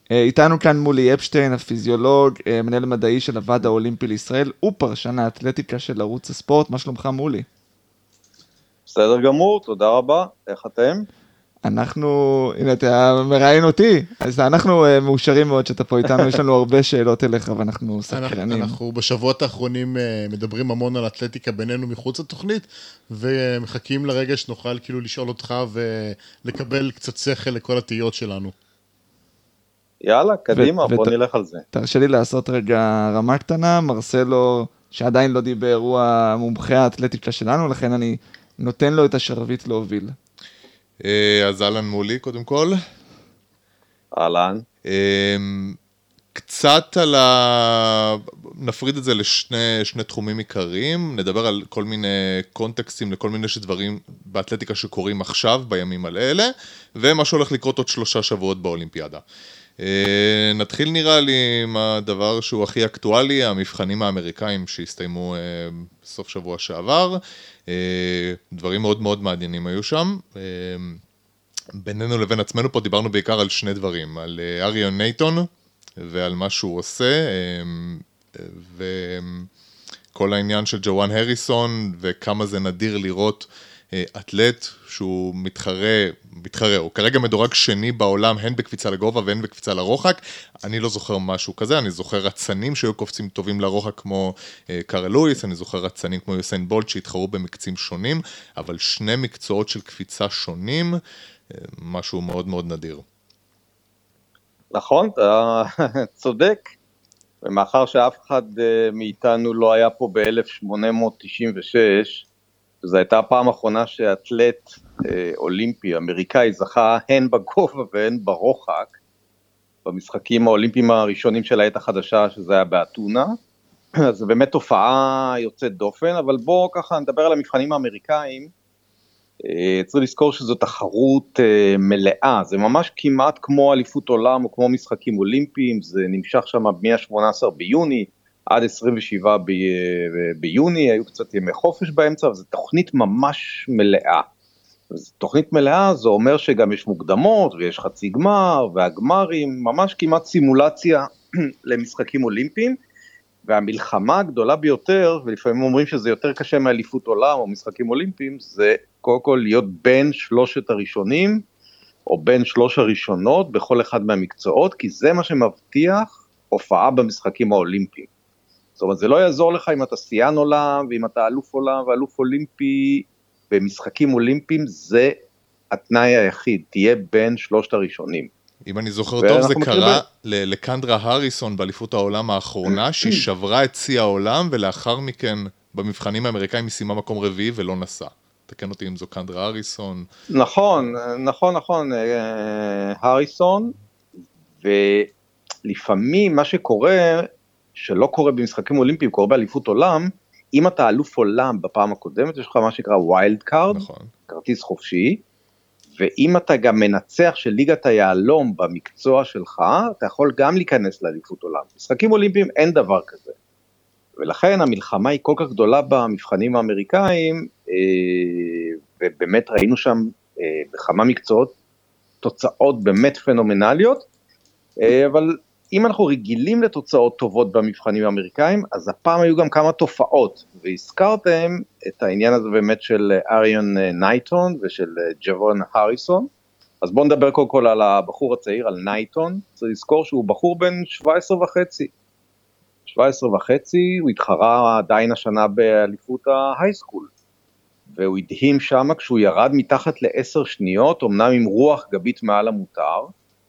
איתנו כאן מולי אפשטיין, הפיזיולוג, מנהל מדעי של הוועד האולימפי לישראל, ופרשן האתלטיקה של ערוץ הספורט. מה שלומך מולי? בסדר גמור, תודה רבה. איך אתם? אנחנו, הנה אתה מראיין אותי, אז אנחנו מאושרים מאוד שאתה פה איתנו, יש לנו הרבה שאלות אליך ואנחנו סקרנים. אנחנו בשבועות האחרונים מדברים המון על אתלטיקה בינינו מחוץ לתוכנית, ומחכים לרגע שנוכל כאילו לשאול אותך ולקבל קצת שכל לכל התהיות שלנו. יאללה, קדימה, בוא נלך על זה. תרשה לי לעשות רגע רמה קטנה, מרסלו שעדיין לא דיבר, הוא המומחה האתלטיקה שלנו, לכן אני נותן לו את השרביט להוביל. אז אהלן מולי קודם כל. אהלן. קצת נפריד את זה לשני תחומים עיקריים, נדבר על כל מיני קונטקסטים לכל מיני דברים באתלטיקה שקורים עכשיו בימים האלה, ומה שהולך לקרות עוד 3 שבועות באולימפיאדה. נתחיל נראה לי עם הדבר שהוא הכי אקטואלי, המבחנים האמריקאים שהסתיימו בסוף שבוע שעבר, דברים מאוד מאוד מעניינים היו שם. בינינו לבין עצמנו פה דיברנו בעיקר על 2 דברים, על אריון נייטון ועל מה שהוא עושה, וכל העניין של ג'ואן הריסון וכמה זה נדיר לראות אתלט שהוא מתחרה, הוא כרגע מדורג שני בעולם, הן בקפיצה לגובה והן בקפיצה לרוחק. אני לא זוכר משהו כזה, אני זוכר רצנים שהיו קופצים טובים לרוחק כמו קארל לואיס, אני זוכר רצנים כמו יוסיין בולט שהתחרו במקצים שונים, אבל 2 מקצועות של קפיצה שונים, משהו מאוד מאוד נדיר. נכון, אתה צודק, ומאחר שאף אחד מאיתנו לא היה פה ב-1896, זו הייתה הפעם האחרונה שאתלט אולימפי אמריקאי זכה הן בגובה והן ברוחק, במשחקים האולימפיים הראשונים של העת החדשה, שזה היה באתונה. אז זה באמת תופעה יוצאת דופן, אבל בואו ככה נדבר על המבחנים האמריקאים. צריך לזכור שזו תחרות מלאה, זה ממש כמעט כמו אליפות עולם או כמו משחקים אולימפיים, זה נמשך שם מ-18 ביוני, עד 27 ביוני, היו קצת ימי חופש באמצע, וזו תוכנית ממש מלאה. תוכנית מלאה זה אומר שגם יש מוקדמות, ויש חצי גמר, והגמרים, ממש כמעט סימולציה למשחקים אולימפיים, והמלחמה הגדולה ביותר, ולפעמים אומרים שזה יותר קשה מאליפות עולם או משחקים אולימפיים, זה קודם כל להיות בין 3 הראשונים, או בין 3 הראשונות בכל אחד מהמקצועות, כי זה מה שמבטיח הופעה במשחקים האולימפיים. זאת אומרת, זה לא יעזור לך אם אתה שיאן עולם, ואם אתה אלוף עולם ואלוף אולימפי, במשחקים אולימפיים זה התנאי היחיד, תהיה בין 3 הראשונים. אם אני זוכר טוב, זה קרה לקנדרה הריסון באליפות העולם האחרונה, שהיא שברה את שיא העולם, ולאחר מכן במבחנים האמריקאים היא סיימה מקום רביעי ולא נסע. תקן אותי אם זו קנדרה הריסון. נכון, הריסון, ולפעמים מה שקורה, שלא קורה במשחקים אולימפיים, קורה באליפות עולם, אם אתה אלוף עולם בפעם הקודמת, יש לך מה שנקרא ווילד קארד, כרטיס חופשי, ואם אתה גם מנצח של ליגת היעלום במקצוע שלך, אתה יכול גם להיכנס לאליפות עולם. משחקים אולימפיים אין דבר כזה. ולכן המלחמה היא כל כך גדולה במבחנים האמריקאים, ובאמת ראינו שם בכמה מקצועות תוצאות באמת פנומנליות, אבל אם אנחנו רגילים לתוצאות טובות במבחנים האמריקאים, אז הפעם היו גם כמה תופעות, והזכרתם את העניין הזה באמת של אריון נייטון ושל ג'וואן הריסון. אז בואו נדבר קודם כל על הבחור הצעיר, על נייטון. צריך לזכור שהוא בחור בן 17 וחצי. 17 וחצי, הוא התחרה עדיין השנה באליפות ההייסקול, והוא הדהים שם כשהוא ירד מתחת ל10 שניות, אמנם עם רוח גבית מעל המותר,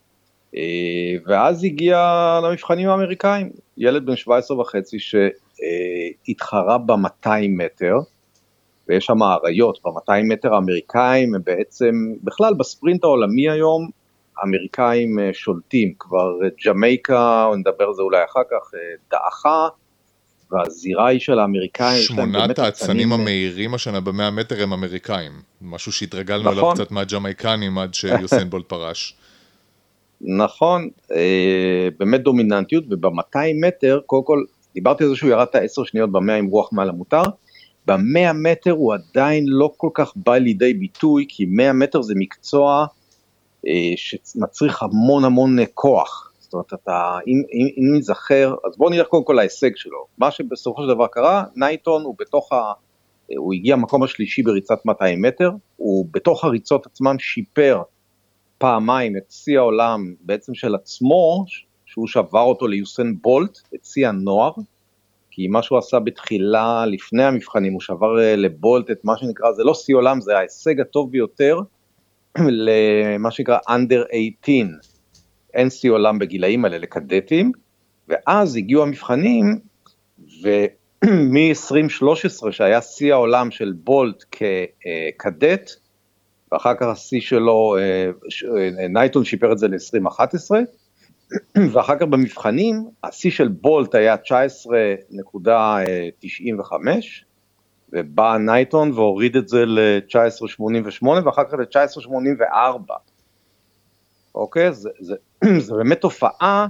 ואז הגיע למבחנים האמריקאים, ילד בן 17 וחצי שהתחרה ב-200 מטר, ויש שם עריות, ב-200 מטר האמריקאים הם בעצם, בכלל בספרינט העולמי היום, האמריקאים שולטים, כבר ג'מייקה, נדבר על זה אולי אחר כך, דעכה, והזירה היא של האמריקאים. 8 העצנים המהירים השנה ב-100 מטר הם אמריקאים, משהו שהתרגלנו עליו קצת מהג'מייקנים עד שיוסיין בולט פרש. נכון, באמת דומיננטיות, וב-200 מטר, קודם כל, דיברתי על זה שהוא ירד את 10 שניות ב-100 עם רוח מעל המותר, ב-100 מטר הוא עדיין לא כל כך בא לידי ביטוי, כי 100 מטר זה מקצוע שמצריך המון המון כוח, זאת זאת אומרת, אם נזכר, אז בואו נלך קודם כל להישג שלו. מה שבסופו של דבר קרה, נייטון הוא הגיע המקום השלישי בריצת 200 מטר, הוא בתוך הריצות עצמם שיפר פעמיים את שיא העולם בעצם של עצמו, שהוא שבר אותו ליוסן בולט, את שיא הנוער, כי מה שהוא עשה בתחילה, לפני המבחנים, הוא שבר לבולט את מה שנקרא, זה לא שיא עולם, זה ההישג הטוב ביותר, למה שנקרא under 18, אין שיא עולם בגילאים האלה לקדטים, ואז הגיעו המבחנים, ומ-2013 שהיה שיא העולם של בולט כקדט, ואחר כך השיא שלו, נייטון שיפר את זה ל-2011, ואחר כך במבחנים, השיא של בולט היה 19.95, ובא נייטון והוריד את זה ל-19.88, ואחר כך ל-19.84. אוקיי? זה באמת תופעה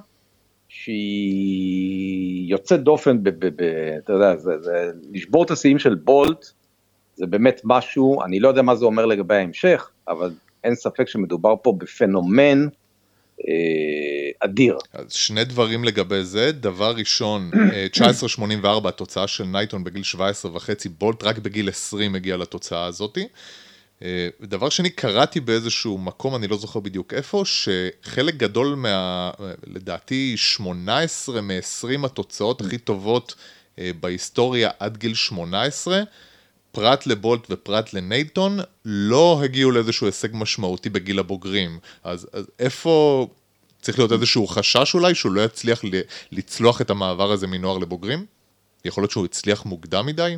שהיא יוצאת דופן, אתה יודע, לשבור את השיאים של בולט, זה באמת משהו, אני לא יודע מה זה אומר לגבי ההמשך, אבל אין ספק שמדובר פה בפנומן אדיר. אז שני דברים לגבי זה, דבר ראשון, 19.84 התוצאה של נייטון בגיל 17 וחצי, בולט רק בגיל 20 הגיע לתוצאה הזאת. ודבר שני, קראתי באיזשהו מקום, אני לא זוכר בדיוק איפה, שחלק גדול לדעתי 18 מ-20 התוצאות הכי טובות בהיסטוריה עד גיל 18, פרט לבולט ופרט לנייטון, לא הגיעו לאיזשהו הישג משמעותי בגיל הבוגרים. אז איפה צריך להיות איזשהו חשש אולי, שהוא לא יצליח לצלוח את המעבר הזה מנוער לבוגרים? יכול להיות שהוא הצליח מוקדם מדי?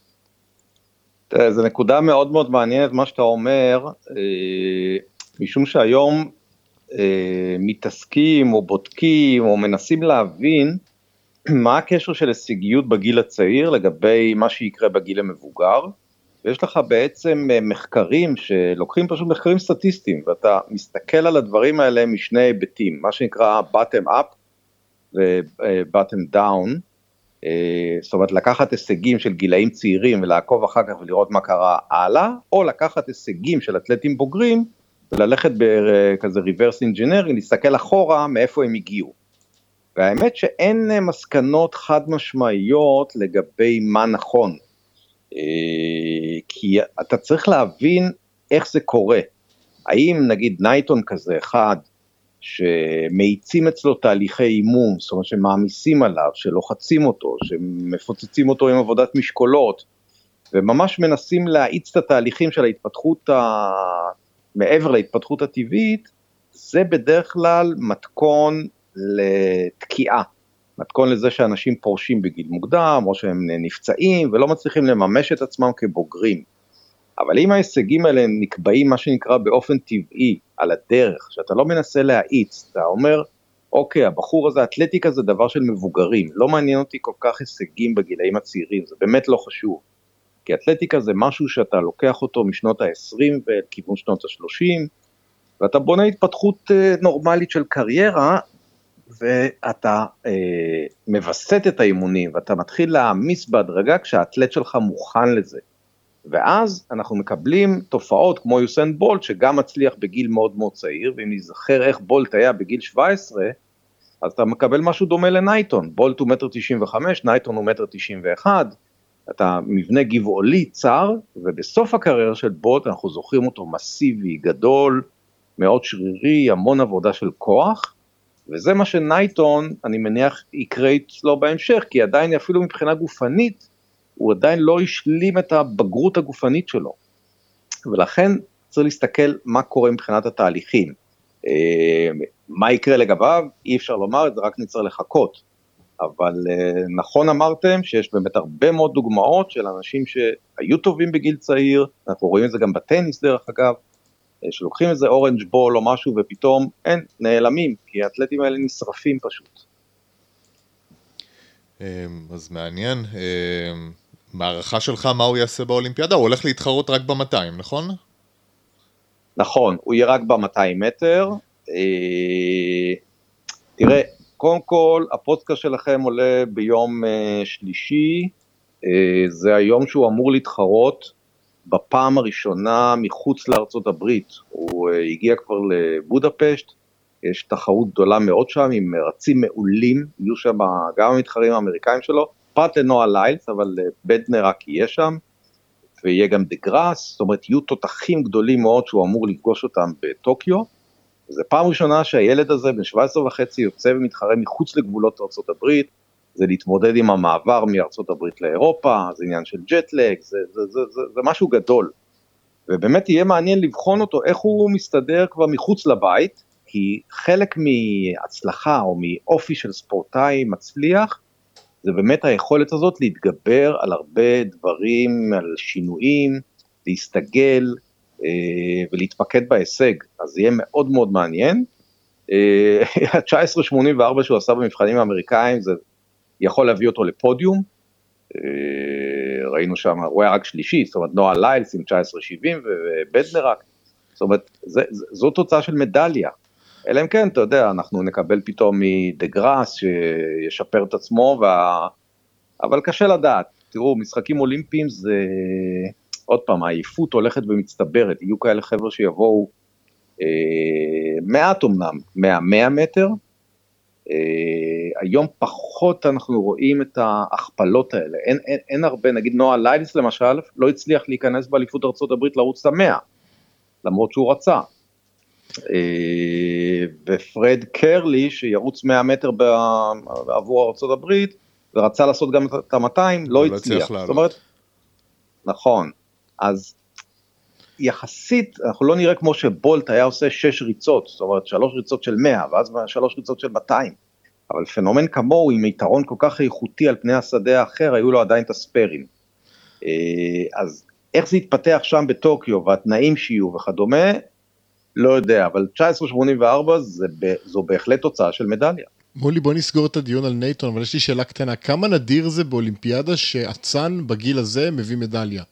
זו נקודה מאוד מאוד מעניינת מה שאתה אומר, משום שהיום מתעסקים או בודקים או מנסים להבין, מה הקשר של הישגיות בגיל הצעיר לגבי מה שיקרה בגיל המבוגר, ויש לך בעצם מחקרים שלוקחים פשוט מחקרים סטטיסטיים, ואתה מסתכל על הדברים האלה משני היבטים, מה שנקרא bottom up ו-bottom down, זאת אומרת לקחת הישגים של גילאים צעירים ולעקוב אחר כך ולראות מה קרה הלאה, או לקחת הישגים של אתלטים בוגרים וללכת בכזה reverse engineering, להסתכל אחורה מאיפה הם הגיעו. והאמת שאין מסקנות חד משמעיות לגבי מה נכון, כי אתה צריך להבין איך זה קורה. האם נגיד נייטון כזה אחד, שמאיצים אצלו תהליכי אימון, זאת אומרת שמאמיסים עליו, שלוחצים אותו, שמפוצצים אותו עם עבודת משקולות, וממש מנסים להאיץ את התהליכים של ההתפתחות, מעבר להתפתחות הטבעית, זה בדרך כלל מתכון לתקיעה, מתכון לזה שאנשים פורשים בגיל מוקדם, או שהם נפצעים, ולא מצליחים לממש את עצמם כבוגרים. אבל אם ההישגים האלה נקבעים מה שנקרא באופן טבעי, על הדרך, שאתה לא מנסה להאיץ, אתה אומר, אוקיי, הבחור הזה, אתלטיקה זה דבר של מבוגרים, לא מעניין אותי כל כך הישגים בגילאים הצעירים, זה באמת לא חשוב, כי אתלטיקה זה משהו שאתה לוקח אותו משנות ה-20 וכיוון שנות ה-30, ואתה בונה התפתחות נורמלית של קריירה, ואתה מבסט את האימונים, ואתה מתחיל להעמיס בהדרגה כשהאתלט שלך מוכן לזה. ואז אנחנו מקבלים תופעות כמו יוסן בולט, שגם מצליח בגיל מאוד מאוד צעיר, ואם נזכר איך בולט היה בגיל 17, אז אתה מקבל משהו דומה לנייטון, בולט הוא 1.95 מטר, נייטון הוא 1.91 מטר, אתה מבנה גבעולי צר, ובסוף הקריירה של בולט אנחנו זוכרים אותו מסיבי, גדול, מאוד שרירי, המון עבודה של כוח, וזה מה שנייטון, אני מניח, יקרה אצלו בהמשך, כי עדיין אפילו מבחינה גופנית, הוא עדיין לא השלים את הבגרות הגופנית שלו, ולכן צריך להסתכל מה קורה מבחינת התהליכים, מה יקרה לגביו, אי אפשר לומר את זה, רק נצטרך לחכות, אבל נכון אמרתם שיש באמת הרבה מאוד דוגמאות של אנשים שהיו טובים בגיל צעיר, אנחנו רואים את זה גם בטניס דרך אגב, שלוקחים איזה אורנג' בול או משהו ופתאום אין, נעלמים, כי האתלטים האלה נשרפים פשוט. אז מעניין, מערכה שלך מה הוא יעשה באולימפיאדה? הוא הולך להתחרות רק ב-200, נכון? נכון, הוא יהיה רק ב-200 מטר. תראה, קודם כל, הפודקאסט שלכם עולה ביום שלישי, זה היום שהוא אמור להתחרות בפעם הראשונה מחוץ לארצות הברית. הוא הגיע כבר לבודפשט, יש תחרות גדולה מאוד שם, עם רצים מעולים, יהיו שם גם המתחרים האמריקאים שלו, פרט לנועה ליילס, אבל בדנר רק יהיה שם, ויהיה גם דה גראס, זאת אומרת, יהיו תותחים גדולים מאוד שהוא אמור לפגוש אותם בטוקיו, זו פעם ראשונה שהילד הזה, בן 17 וחצי, יוצא ומתחרה מחוץ לגבולות ארצות הברית, זה להתמודד עם המעבר מארצות הברית לאירופה, זה עניין של ג'טלג, זה משהו גדול, ובאמת יהיה מעניין לבחון אותו, איך הוא מסתדר כבר מחוץ לבית, כי חלק מהצלחה או מאופי של ספורטאי מצליח, זה באמת היכולת הזאת להתגבר על הרבה דברים, על שינויים, להסתגל ולהתפקד בהישג, אז יהיה מאוד מאוד מעניין. ה-1984 שהוא עשה במבחנים האמריקאים, זה יכול להביא אותו לפודיום, ראינו שם, הוא היה רק שלישי, זאת אומרת נועה ליילס עם 1970 ובדנר רק, זאת אומרת, זו תוצאה של מדליה, אלא אם כן, אתה יודע, אנחנו נקבל פתאום מדה גראס שישפר את עצמו, אבל קשה לדעת, תראו, משחקים אולימפיים זה, עוד פעם, העייפות הולכת ומצטברת, יהיו כאלה חבר'ה שיבואו מעט אמנם, 100 מטר, היום פחות אנחנו רואים את ההכפלות האלה, אין הרבה, נגיד נועה ליילס למשל, לא הצליח להיכנס באליפות ארצות הברית לרוץ את 100, למרות שהוא רצה, ופרד קרלי שירוץ 100 מטר עבור ארצות הברית, ורצה לעשות גם את ה-200, לא הצליח, זאת אומרת, נכון, אז יחסית, אנחנו לא נראה כמו שבולט היה עושה 6 ריצות, זאת אומרת 3 ריצות של 100, ואז 3 ריצות של 200, אבל פנומן כמוהו עם יתרון כל כך איכותי על פני השדה האחר, היו לו עדיין את הספרים. אז איך זה יתפתח שם בטוקיו, והתנאים שיהיו וכדומה, לא יודע, אבל 1984 זו בהחלט תוצאה של מדליה. מולי, בוא נסגור את הדיון על נייטון, אבל יש לי שאלה קטנה, כמה נדיר זה באולימפיאדה שעצן בגיל הזה מביא מדליה?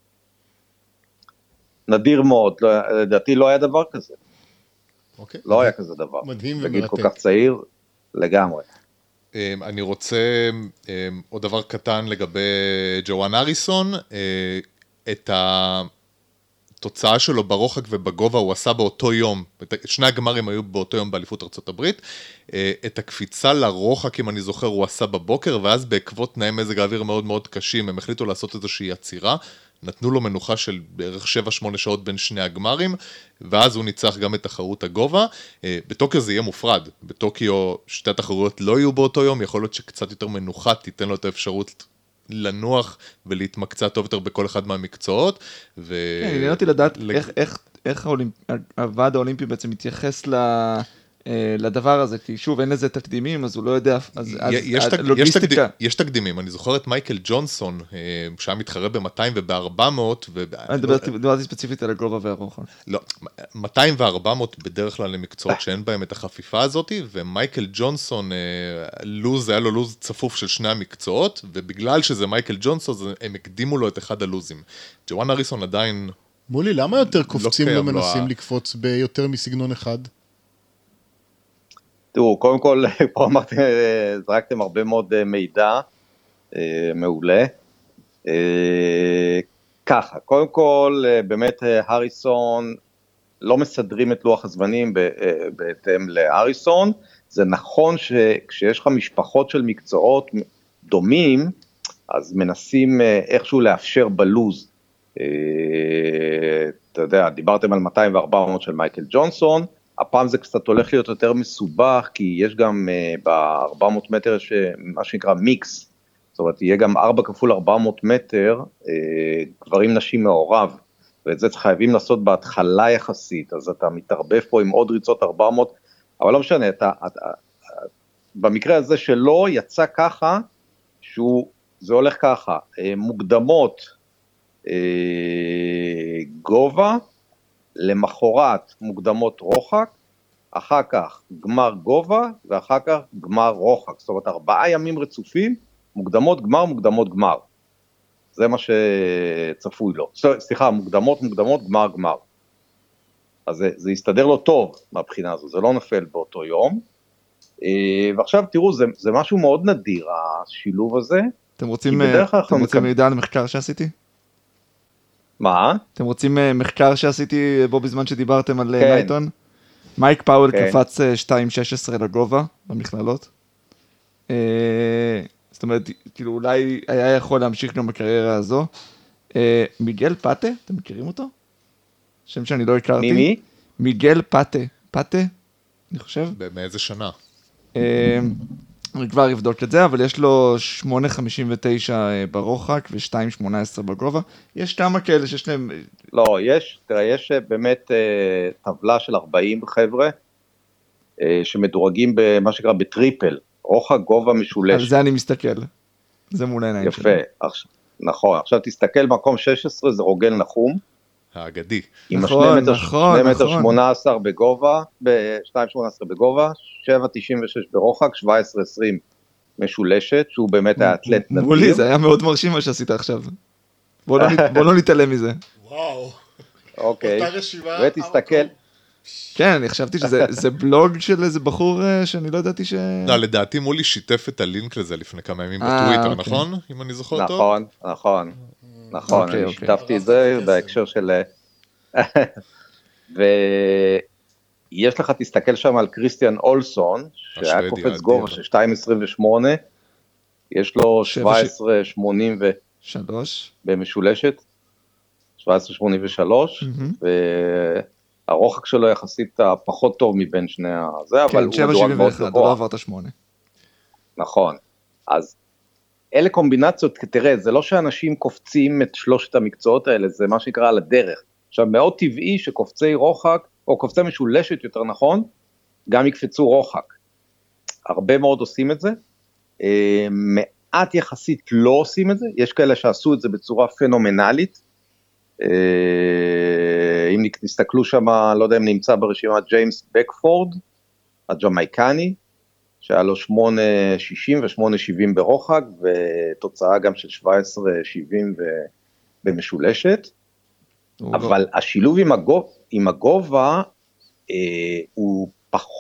נדיר מאוד, לדעתי לא היה דבר כזה. אוקיי. לא היה כזה דבר. מדהים ומרתק. בגיל כל ומרתק. כך צעיר, לגמרי. אני רוצה עוד דבר קטן לגבי ג'ואן אריסון, את התוצאה שלו ברוחק ובגובה הוא עשה באותו יום, שני הגמרים היו באותו יום באליפות ארצות הברית, את הקפיצה לרוחק, אם אני זוכר, הוא עשה בבוקר, ואז בעקבות תנאי מזג האוויר מאוד מאוד קשים, הם החליטו לעשות איזושהי עצירה, נתנו לו מנוחה של בערך 7-8 שעות בין שני הגמרים, ואז הוא ניצח גם את תחרות הגובה. בטוקיו זה יהיה מופרד, בטוקיו שתי התחרויות לא יהיו באותו יום, יכול להיות שקצת יותר מנוחה תיתן לו את האפשרות לנוח ולהתמקצע טוב יותר בכל אחד מהמקצועות. אני נהניתי לדעת איך הוועד האולימפי בעצם מתייחס לדבר הזה, כי שוב אין לזה תקדימים, אז הוא לא יודע, אז לוגיסטיקה. יש תקדימים, אני זוכר את מייקל ג'ונסון, שהיה מתחרה ב-200 וב-400. אני דיברתי ספציפית על הגובה והרוחק. לא, 200 ו-400 בדרך כלל למקצועות שאין בהם את החפיפה הזאת, ומייקל ג'ונסון, היה לו לוז צפוף של שני המקצועות, ובגלל שזה מייקל ג'ונסון, הם הקדימו לו את אחד הלוזים. ג'ואן אריסון עדיין... מולי, למה יותר קופצים ומנסים לקפוץ ביותר מסגנון אחד? תראו, קודם כל, פה אמרתם, זרקתם הרבה מאוד מידע, מעולה. ככה, קודם כל, באמת הריסון, לא מסדרים את לוח הזמנים בהתאם להריסון, זה נכון שכשיש לך משפחות של מקצועות דומים, אז מנסים איכשהו לאפשר בלוז. אתה יודע, דיברתם על 200 ו-400 של מייקל ג'ונסון, הפעם זה קצת הולך להיות יותר מסובך, כי יש גם ב-400 מטר יש מה שנקרא מיקס, זאת אומרת, יהיה גם 4 כפול 400 מטר, גברים נשים מעורב, ואת זה חייבים לעשות בהתחלה יחסית, אז אתה מתערבב פה עם עוד ריצות 400, אבל לא משנה, במקרה הזה שלא יצא ככה, זה הולך ככה, מוקדמות גובה, למחרת מוקדמות רוחק, אחר כך גמר גובה, ואחר כך גמר רוחק, זאת אומרת 4 ימים רצופים, מוקדמות גמר, מוקדמות גמר. זה מה שצפוי לו. סליחה, מוקדמות, גמר, גמר. אז זה יסתדר לו טוב מהבחינה הזו, זה לא נפל באותו יום. ועכשיו תראו, זה משהו מאוד נדיר, השילוב הזה. אתם רוצים מידע על מחקר שעשיתי? מה? אתם רוצים מחקר שעשיתי בו בזמן שדיברתם על נייטון? מייק פאוול קפץ 2.16 לגובה במכללות. זאת אומרת, כאילו אולי היה יכול להמשיך גם בקריירה הזו. מיגל פאטה, אתם מכירים אותו? שם שאני לא הכרתי. מי? מיגל פאטה. פאטה, אני חושב. מאיזה שנה? אני כבר אבדוק את זה, אבל יש לו 8.59 ברוחק ו-2.18 בגובה. יש כמה כאלה שיש להם... לא, תראה, יש באמת טבלה של 40 חבר'ה, שמדורגים במה שקרה בטריפל, רוחק גובה משולש. על זה אני מסתכל. זה מול העיניים שלי. יפה, נכון. עכשיו תסתכל, מקום 16 זה רוגל נחום. האגדי. עם 2 מטר 18 בגובה, ב-2.18 בגובה, 7.96 ברוחק, 17.20 משולשת, שהוא באמת האתלט נדיר. מולי, זה היה מאוד מרשים מה שעשית עכשיו. בוא לא נתעלם מזה. וואו. אוקיי, ותסתכל. כן, אני חשבתי שזה בלוג של איזה בחור שאני לא ידעתי ש... לא, לדעתי מולי שיתף את הלינק לזה לפני כמה ימים בטוויטר, נכון? אם אני זוכר טוב? נכון, אני שיתפתי את זה בהקשר של... ויש לך, תסתכל שם על קריסטיאן אולסון, שהיה קופץ גובה של 2.28, יש לו 17.83 במשולשת, 17.83, והרוחק שלו יחסית הפחות טוב מבין שני הזה, אבל הוא מדורג מאוד גבוה. לא עברת 8. נכון, אז אלה קומבינציות, תראה, זה לא שאנשים קופצים את שלושת המקצועות האלה, זה מה שנקרא על הדרך. עכשיו, מאוד טבעי שקופצי רוחק, או קופצי משולשת יותר נכון, גם יקפצו רוחק. הרבה מאוד עושים את זה, מעט יחסית לא עושים את זה, יש כאלה שעשו את זה בצורה פנומנלית, אם נסתכלו שם, לא יודע אם נמצא ברשימה, ג'יימס בקפורד, הג'מייקני, שהיה לו 8.60 ו-8.70 ברוחק, ותוצאה גם של 17.70 במשולשת, אבל השילוב עם הגובה הוא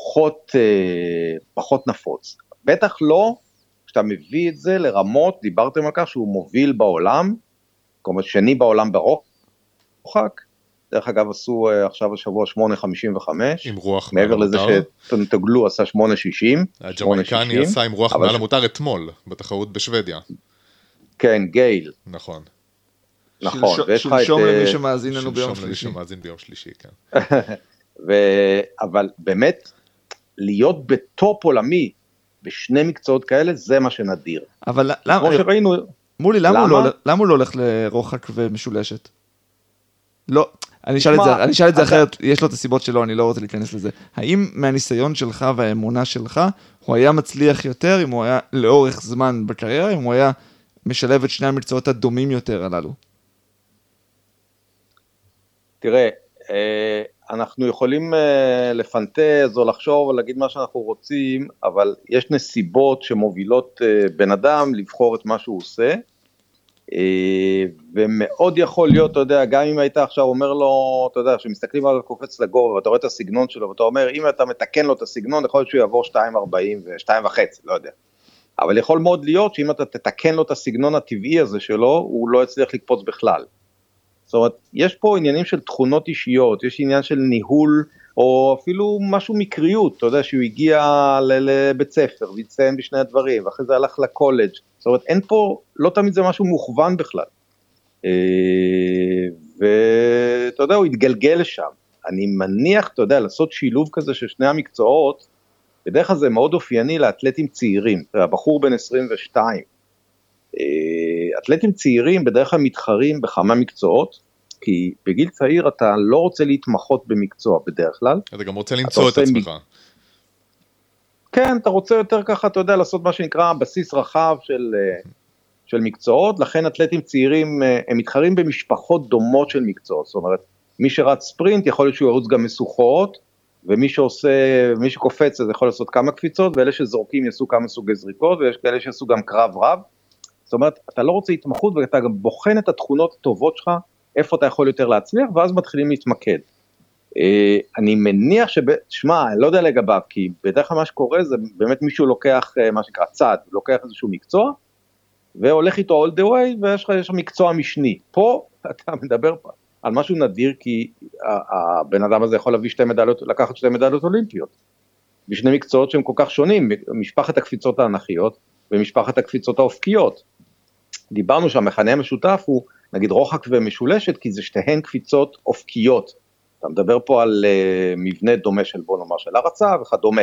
פחות נפוץ. בטח לא, כשאתה מביא את זה לרמות, דיברתם על כך שהוא מוביל בעולם, כלומר שני בעולם ברוחק, דרך אגב עשו עכשיו השבוע 8.55, עם רוח מעבר לזה שטנטגלו עשה 8.60. הג'מייקני עשה עם רוח מעל המותר אתמול, בתחרות בשוודיה. כן, גייל. נכון. נכון. שלשום למי שמאזין לנו ביום שלישי. שלשום למי שמאזין ביום שלישי, כן. אבל באמת, להיות בטופ עולמי, בשני מקצועות כאלה, זה מה שנדיר. אבל למה, מולי, למה הוא לא הולך לרוחק ומשולשת? לא, אני אשאל את זה אחרת, יש לו את הסיבות שלו, אני לא רוצה להיכנס לזה. האם מהניסיון שלך והאמונה שלך, הוא היה מצליח יותר, אם הוא היה לאורך זמן בקריירה, אם הוא היה משלב את שני המקצועות הדומים יותר הללו? תראה, אנחנו יכולים לפנטז או לחשוב או להגיד מה שאנחנו רוצים, אבל יש נסיבות שמובילות בן אדם לבחור את מה שהוא עושה, ומאוד יכול להיות, אתה יודע, גם אם היית עכשיו אומר לו, אתה יודע, שמסתכלים על קופץ לגובה, ואתה רואה את הסגנון שלו, ואתה אומר, אם אתה מתקן לו את הסגנון, יכול להיות שהוא יעבור 2.40 ו-2.5, לא יודע. אבל יכול מאוד להיות שאם אתה תתקן לו את הסגנון הטבעי הזה שלו, הוא לא יצליח לקפוץ בכלל. זאת אומרת, יש פה עניינים של תכונות אישיות, יש עניין של ניהול, או אפילו משהו מקריות, אתה יודע, שהוא הגיע לבית ספר, והצטיין בשני הדברים, ואחרי זה הלך לקולג', זאת אומרת, אין פה, לא תמיד זה משהו מוכוון בכלל. ואתה יודע, הוא התגלגל לשם. אני מניח, אתה יודע, לעשות שילוב כזה של שני המקצועות, בדרך כלל זה מאוד אופייני לאתלטים צעירים, הבחור בן 22, אתלטים צעירים בדרך כלל מתחרים בכמה מקצועות, כי בגיל צעיר אתה לא רוצה להתמחות במקצוע בדרך כלל. אתה גם רוצה למצוא את עצמך. כן, אתה רוצה יותר ככה, אתה יודע, לעשות מה שנקרא בסיס רחב של מקצועות, לכן אתלטים צעירים הם מתחרים במשפחות דומות של מקצועות, זאת אומרת, מי שרץ ספרינט יכול להיות שהוא ירוץ גם משוכות, ומי שקופץ אז יכול לעשות כמה קפיצות, ואלה שזורקים יעשו כמה סוגי זריקות, ויש כאלה שיעשו גם קרב רב, זאת אומרת, אתה לא רוצה התמחות, ואתה גם בוחן את התכונות הטובות שלך, איפה אתה יכול יותר להצליח, ואז מתחילים להתמקד. אני מניח שמע, אני לא יודע לגביו, כי בדרך כלל מה שקורה זה באמת מישהו לוקח מה שנקרא צד, לוקח איזשהו מקצוע, והולך איתו all the way, ויש לך מקצוע משני. פה אתה מדבר על משהו נדיר, כי הבן אדם הזה יכול לקחת 2 מדליות אולימפיות, בשני מקצועות שהם כל כך שונים, משפחת הקפיצות האנכיות, ומשפחת הקפיצות האופקיות. דיברנו שהמכנה המשותף הוא, נגיד רוחק ומשולשת, כי זה שתיהן קפיצות אופקיות. אתה מדבר פה על מבנה דומה של, בוא נאמר, של הרצה וכדומה.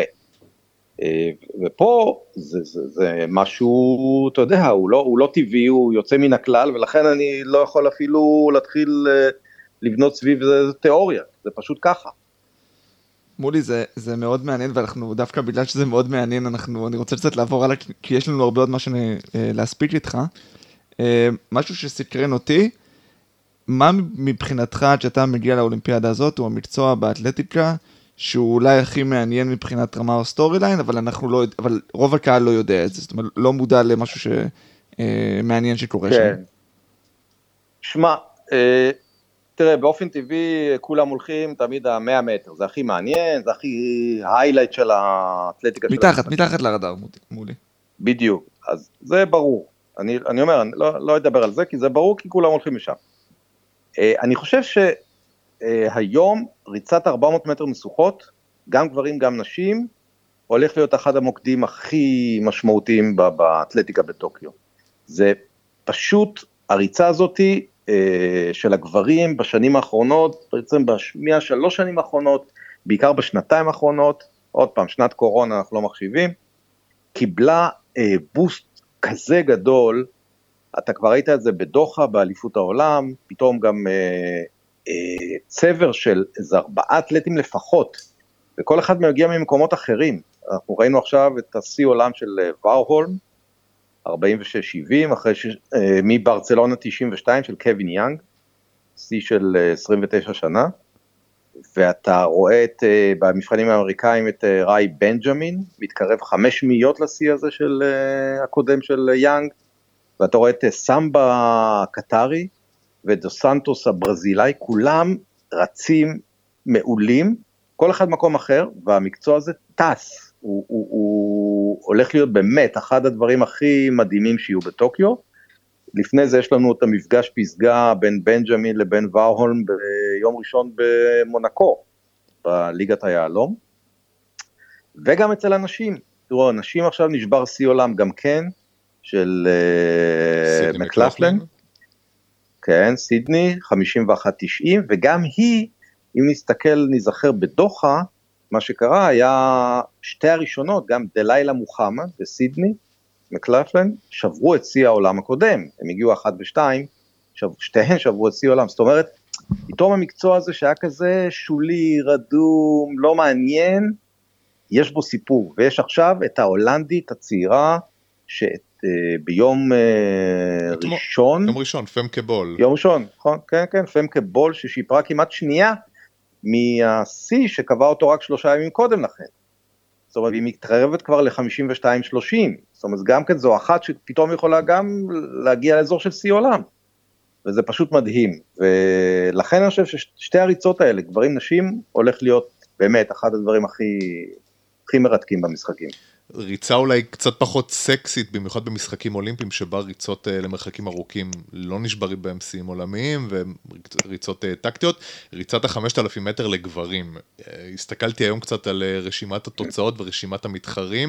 ופה זה משהו, אתה יודע, הוא לא טבעי, הוא יוצא מן הכלל, ולכן אני לא יכול אפילו להתחיל לבנות סביב תיאוריה, זה פשוט ככה. מולי, זה מאוד מעניין, ואנחנו דווקא בגלל שזה מאוד מעניין, אני רוצה קצת לעבור הלאה, כי יש לנו הרבה עוד משהו להספיק איתך. משהו שסקרן אותי, מה מבחינתך, שאתה מגיע לאולימפיאדה הזאת, הוא המקצוע באתלטיקה, שהוא אולי הכי מעניין מבחינת רמה או סטורי ליין, אבל רוב הקהל לא יודע את זה, זאת אומרת, לא מודע למשהו שמעניין שקורה שם. כן. שמע, תראה, באופן טבעי כולם הולכים תמיד ה-100 מטר, זה הכי מעניין, זה הכי היילייט של האתלטיקה. מתחת לרדאר, מולי. בדיוק, אז זה ברור. אני אומר, אני לא אדבר על זה, כי זה ברור, כי כולם הולכים משם. אני חושב שהיום ריצת 400 מטר משוכות, גם גברים גם נשים, הולך להיות אחד המוקדים הכי משמעותיים באתלטיקה בטוקיו. זה פשוט, הריצה הזאת של הגברים בשנים האחרונות, בעצם מה3 שנים האחרונות, בעיקר בשנתיים האחרונות, עוד פעם, שנת קורונה אנחנו לא מחשיבים, קיבלה בוסט כזה גדול, אתה כבר ראית את זה בדוחה, באליפות העולם, פתאום גם צבר של 4 אתלטים לפחות, וכל אחד מגיע ממקומות אחרים. אנחנו ראינו עכשיו את השיא עולם של וארהולם, 46-70, מברצלונה 92 של קווין יאנג, שיא של 29 שנה, ואתה רואה במבחנים האמריקאים את ראי בנג'מין, מתקרב 5 מאיות לשיא הזה של הקודם של יאנג, ואתה רואה את סמבה קטרי, ודו סנטוס הברזילאי, כולם רצים מעולים, כל אחד מקום אחר, והמקצוע הזה טס, הוא הולך להיות באמת אחד הדברים הכי מדהימים שיהיו בטוקיו. לפני זה יש לנו את המפגש פסגה בין בנג'מין לבין וארהולם ביום ראשון במונקו, בליגת היהלום, וגם אצל אנשים. תראו, אנשים עכשיו נשבר שיא עולם גם כן, של מקלפלן, כן, סידני, 51-90, וגם היא, אם נזכר בדוחה, מה שקרה היה 2 הראשונות, גם דלילה מוחמד בסידני, מקלפלן, שברו את שיא העולם הקודם, הם הגיעו 1 ו-2, שתיהן שברו את שיא העולם, זאת אומרת, פתאום המקצוע הזה שהיה כזה שולי, רדום, לא מעניין, יש בו סיפור, ויש עכשיו את ההולנדית הצעירה, ביום ראשון, יום ראשון, פמקה בול. יום ראשון, נכון, כן, פמקה בול ששיפרה כמעט שנייה, מהשיא שקבע אותו רק 3 ימים קודם לכן. זאת אומרת, היא מתקרבת כבר ל-52-30, זאת אומרת, גם כן זו אחת שפתאום יכולה גם להגיע לאזור של שיא עולם, וזה פשוט מדהים, ולכן אני חושב ששתי הריצות האלה, גברים נשים, הולך להיות באמת אחד הדברים הכי מרתקים במשחקים. ריצה אולי קצת פחות סקסית, במיוחד במשחקים אולימפיים, שבה ריצות למרחקים ארוכים לא נשברים בהם שיאים עולמיים, וריצות טקטיות, ריצת 5,000 מטר לגברים. הסתכלתי היום קצת על רשימת התוצאות ורשימת המתחרים,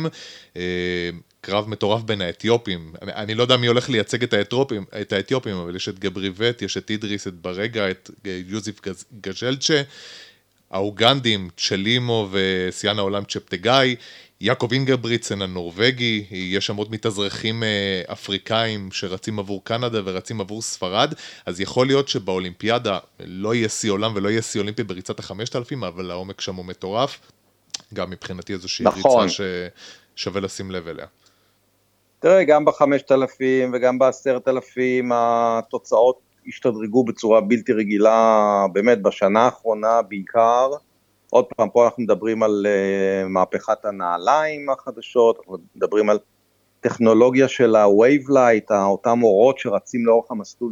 קרב מטורף בין האתיופים. אני לא יודע מי הולך לייצג את האתיופים, אבל יש את גבריבט, יש את אידריס, את ברגע, את יוזיף גז'לצ'ה, האוגנדים, צ'לימו וסיאן העולם צ'פטגאי, יעקב אינגרבריטסן הנורווגי, יש שם עוד מתאזרחים אפריקאים שרצים עבור קנדה ורצים עבור ספרד, אז יכול להיות שבאולימפיאדה לא יהיה שיא עולם ולא יהיה שיא אולימפי בריצת 5,000, אבל העומק שם הוא מטורף, גם מבחינתי איזושהי נכון. ריצה ששווה לשים לב אליה. תראה, גם ב5,000 וגם ב10,000 התוצאות השתדרגו בצורה בלתי רגילה, באמת בשנה האחרונה בעיקר, עוד פעם, פה אנחנו מדברים על מהפכת הנעליים החדשות, אנחנו מדברים על טכנולוגיה של ה-wave light, אותם אורות שרצים לאורך המסלול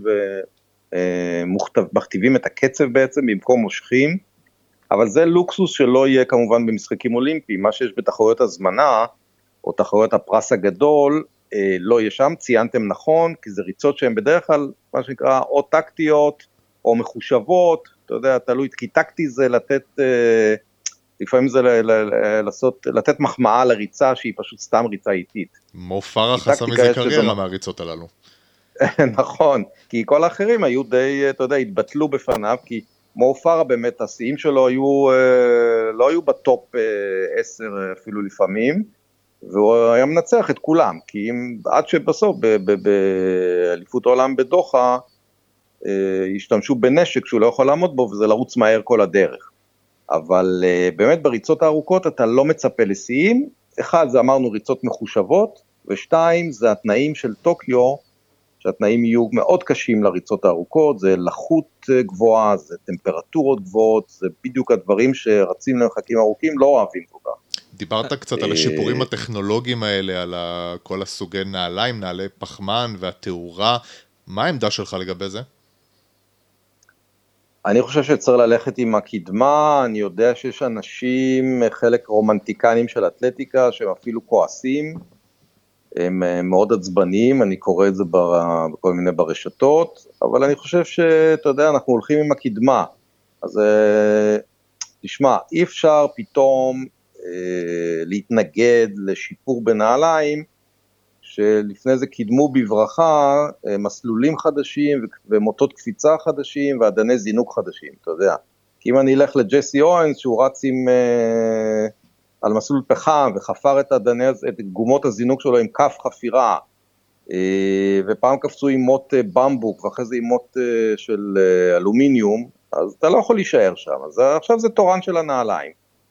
ומכתיבים את הקצב בעצם במקום מושכים, אבל זה לוקסוס שלא יהיה כמובן במשחקים אולימפיים, מה שיש בתחרויות הזמנה, או תחרויות הפרס הגדול, לא יהיה שם, ציינתם נכון, כי זה ריצות שהן בדרך כלל, מה שנקרא, או טקטיות, או מחושבות, אתה יודע, תלוי, כי טקטי זה לתת, לפעמים זה לתת מחמאה לריצה שהיא פשוט סתם ריצה איטית. מו פרח עשה מזה קריירה מהריצות הללו. נכון, כי כל האחרים היו די, אתה יודע, התבטלו בפניו, כי מו פרח באמת, השיאים שלו לא היו בטופ 10 אפילו לפעמים, והוא היה מנצח את כולם, כי עד שבסוף, באליפות העולם בדוחה, השתמשו בנשק שהוא לא יכול לעמוד בו, וזה לרוץ מהר כל הדרך. אבל באמת בריצות הארוכות אתה לא מצפה לשיאים, אחד זה אמרנו ריצות מחושבות, ושתיים זה התנאים של טוקיו, שהתנאים יהיו מאוד קשים לריצות הארוכות, זה לחות גבוהה, זה טמפרטורות גבוהות, זה בדיוק הדברים שרצים למרחקים ארוכים לא אוהבים כל כך. דיברת קצת על השיפורים הטכנולוגיים האלה, על כל הסוגי נעליים, נעלי פחמן והתאורה, מה העמדה שלך לגבי זה? אני חושב שצריך ללכת עם הקדמה, אני יודע שיש אנשים, חלק רומנטיקנים של אתלטיקה, שהם אפילו כועסים, הם מאוד עצבניים, אני קורא את זה בכל מיני ברשתות, אבל אני חושב שאתה יודע, אנחנו הולכים עם הקדמה, אז תשמע, אי אפשר פתאום להתנגד לשיפור בנעליים, שלפני זה קידמו בברכה מסלולים חדשים ומוטות קפיצה חדשים ועדני זינוק חדשים, אתה יודע. כי אם אני אלך לג'סי אוינס שהוא רץ על מסלול פחם וחפר את גומות הזינוק שלו עם כף חפירה, ופעם קפצו עם מוט במבוק ואחרי זה עם מוט של אלומיניום, אז אתה לא יכול להישאר שם. אז עכשיו זה תורן של הנעליים.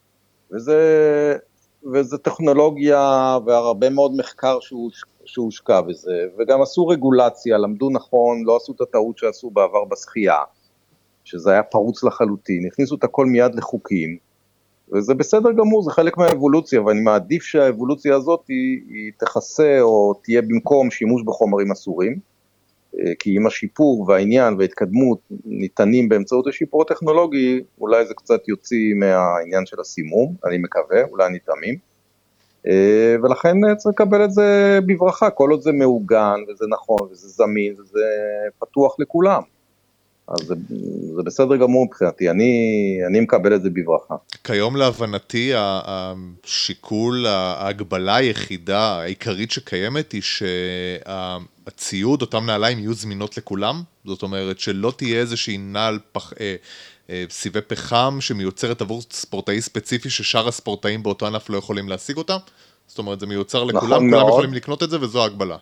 וזה טכנולוגיה והרבה מאוד מחקר שהושקע בזה, וגם עשו רגולציה, למדו נכון, לא עשו את הטעות שעשו בעבר בשחייה, שזה היה פרוץ לחלוטין, הכניסו את הכל מיד לחוקים, וזה בסדר גמור, זה חלק מהאבולוציה, ואני מעדיף שהאבולוציה הזאת היא תחסה או תהיה במקום שימוש בחומרים אסורים, כי אם השיפור והעניין וההתקדמות ניתנים באמצעות השיפור הטכנולוגי, אולי זה קצת יוציא מהעניין של הסימום, אני מקווה, אולי נתאמים, ולכן צריך לקבל את זה בברכה, כל עוד זה מעוגן וזה נכון וזה זמין וזה פתוח לכולם. אז זה בסדר גמור מבחינתי, אני מקבל את זה בברכה. כיום להבנתי, השיקול, ההגבלה היחידה, העיקרית שקיימת היא שהציוד, אותם נעליים יהיו זמינות לכולם, זאת אומרת שלא תהיה איזושהי נעל סיבי פחם שמיוצרת עבור ספורטאי ספציפי ששאר הספורטאים באותו ענף לא יכולים להשיג אותם, זאת אומרת זה מיוצר לכולם, נכון כולם מאוד. יכולים לקנות את זה וזו ההגבלה.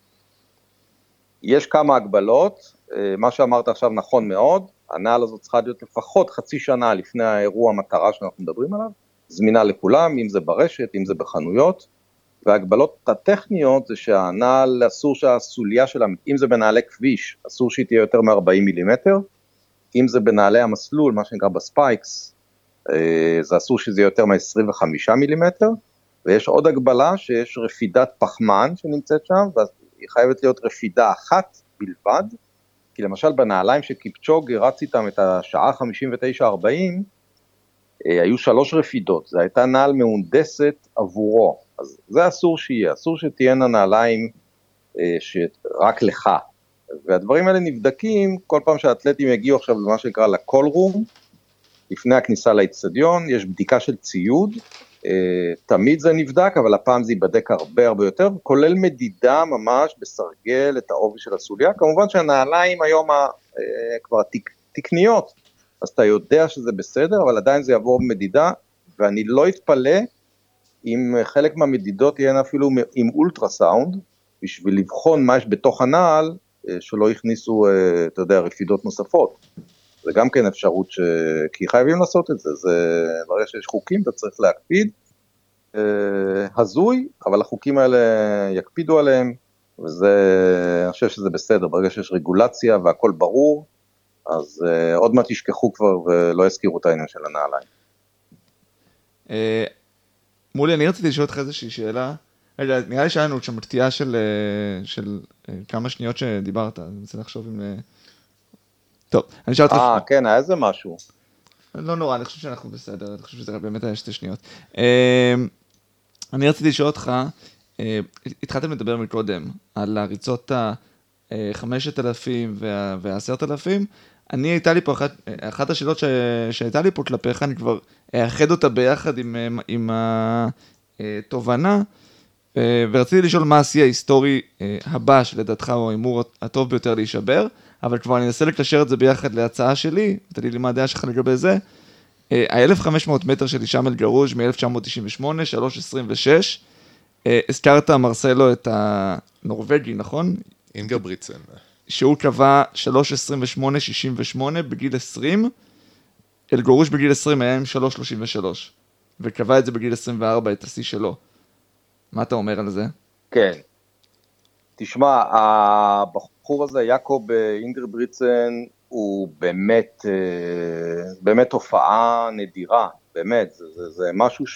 יש כמה הגבלות, מה שאמרת עכשיו נכון מאוד, הנעל הזאת צריכה להיות לפחות חצי שנה לפני האירוע המטרה שאנחנו מדברים עליו, זמינה לכולם, אם זה ברשת, אם זה בחנויות, וההגבלות הטכניות זה שהנעל אסור שהסוליה שלה, אם זה בנעלי כביש, אסור שהיא תהיה יותר מ-40 מילימטר, אם זה בנעלי המסלול, מה שנקרא בספייקס, זה אסור שזה יהיה יותר מ-25 מילימטר, ויש עוד הגבלה שיש רפידת פחמן שנמצאת שם, והיא חייבת להיות רפידה אחת בלבד, כי למשל בנעליים שקיפצ'וג רץ איתם את השעה 59-40, היו 3 רפידות, זו הייתה נעל מהונדסת עבורו, אז זה אסור שיהיה, אסור שתהיינה נעליים שרק לך, והדברים האלה נבדקים כל פעם שהאתלטים יגיעו עכשיו למה שנקרא לקול רום, לפני הכניסה לאצטדיון, יש בדיקה של ציוד, תמיד זה נבדק, אבל הפעם זה ייבדק הרבה יותר, כולל מדידה ממש בסרגל את העובי של הסוליה, כמובן שהנעליים היום כבר תקניות, אז אתה יודע שזה בסדר, אבל עדיין זה יעבור מדידה, ואני לא אתפלא אם חלק מהמדידות יהיו אפילו עם אולטרסאונד, בשביל לבחון מה יש בתוך הנעל, שלא יכניסו, אתה יודע, רפידות נוספות. זה גם כן אפשרות כי חייבים לעשות את זה, ברגע שיש חוקים, אתה צריך להקפיד, הזוי, אבל החוקים האלה יקפידו עליהם, אני חושב שזה בסדר, ברגע שיש רגולציה והכל ברור, אז עוד מעט ישכחו כבר ולא יזכירו את העניין של הנעליים. מולי, אני רציתי לשאול אותך איזושהי שאלה, נראה לי שהיה לנו שם פתיעה של כמה שניות שדיברת, אני רוצה לחשוב אם... טוב, אני אשאל אותך... כן, היה איזה משהו. לא נורא, אני חושב שאנחנו בסדר, אני חושב שזה באמת היה 2 שניות. אני רציתי לשאול אותך, התחלתם לדבר מקודם על הריצות ה-5,000 וה-10,000, אני הייתה לי פה אחת השאלות שהייתה לי פה כלפיך, אני כבר אאחד אותה ביחד עם התובנה, ורציתי לשאול מה השיא ההיסטורי הבא שלדעתך הוא האימור הטוב ביותר להישבר, אבל כבר אני אנסה לקשר את זה ביחד להצעה שלי, תגיד לי מה הדעה שלך לגבי זה, ה-1500 מטר של הישאם אל-גרוז' מ-1998, 3.26, הזכרת מרסלו את הנורווגי, נכון? אינגרבריטסן. שהוא קבע 3.28.68 בגיל 20, אל-גרוז' בגיל 20 היה עם 3.33, וקבע את זה בגיל 24, את השיא שלו. מה אתה אומר על זה? כן. תשמע, הבחור הזה, יעקב אינגרבריטסן, הוא באמת הופעה נדירה, באמת, זה משהו